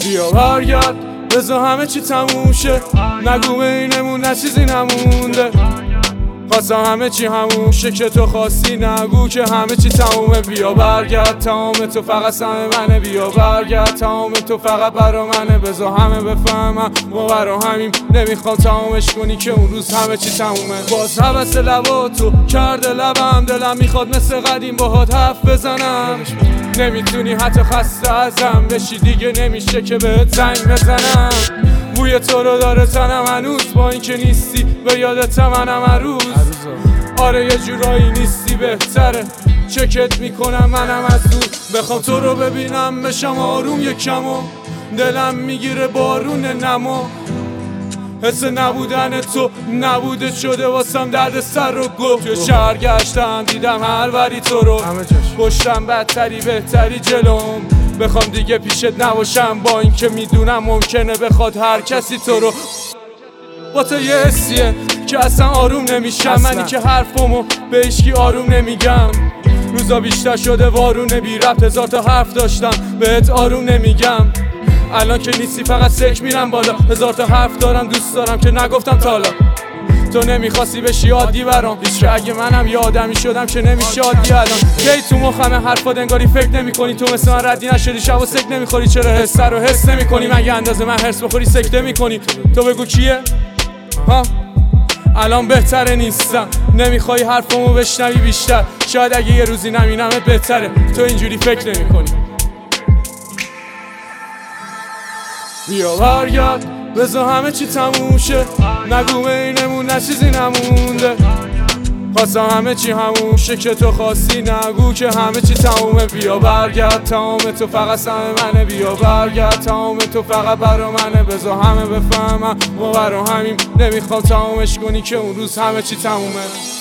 بیا برگرد بذار همه چی تموم شه، نگو بینمون نه چیزی نمونده. خواستم همه چی همون شه که تو خواستی، نگو که همه چی تمومه. بیا برگرد تمام تو فقط سم منه، بیا برگرد تمام تو فقط برا منه. بذار همه بفهمم ما برا همیم، نمیخوام تمامش کنی که اون روز همه چی تمومه. باز حوث لباتو کرده لبم، دلم میخواد مثل قدیم باهات حرف بزنم. نمیتونی حتی خسته ازم بشی، دیگه نمیشه که بهت زنگ بزنم. بوی تو رو داره تنم هنوز، با این که نیستی به یادت منم هر روز. آره یه جورایی نیستی بهتره، چکت میکنم منم از دور. بخوام تو رو ببینم بشم آروم یکم و دلم میگیره بارون نما. حس نبودن تو نبوده شده واسم درد سر رو گفت. توی شهر گشتم دیدم هر وری تو رو، پشتم بدتری بهتری جلوم. بخوام دیگه پیشت نباشم با این که میدونم ممکنه بخواد هر کسی تو رو. با تو یه حسیه که اصلا آروم نمیشم، منی که حرفمو به هیچکی آروم نمیگم. روزا بیشتر شده وارونه بی ربط، هزار تا حرف داشتم بهت آروم نمیگم. الان که نیستی فقط سک میرم بالا، هزار تا حرف دارم دوست دارم که نگفتم تا حالا. تو نمیخواستی بشی عادی برام، هیچ که اگه منم یه آدمی شدم که نمیشه عادی الان. کی تو مخمه حرفات انگاری فکر نمیکنی، تو مثل من ردی نشدی شب و سک نمیخوری. چرا حس رو حس نمیکنی؟ مگه اندازه من هرس بخوری سکته میکنی؟ تو بگو کیه؟ ها الان بهتره نیستم، نمیخوای حرفمو بشنوی بیشتر. شاید اگه یه روزی نمینمت بهتره، تو اینجوری فکر نمیکنی. بیا برگرد بذار همه چی تموم شه، نگو بینمون نه چیزی نمونده. خواستم همه چی همون شه که تو خواستی، نگو که همه چی تمومه. بیا برگرد تمام تو فقط سم منه، بیا برگرد تمام تو فقط برا منه. بذار همه بفهمم ما برا همیم، نمیخوام تمامش کنی که اون روز همه چی تمومه.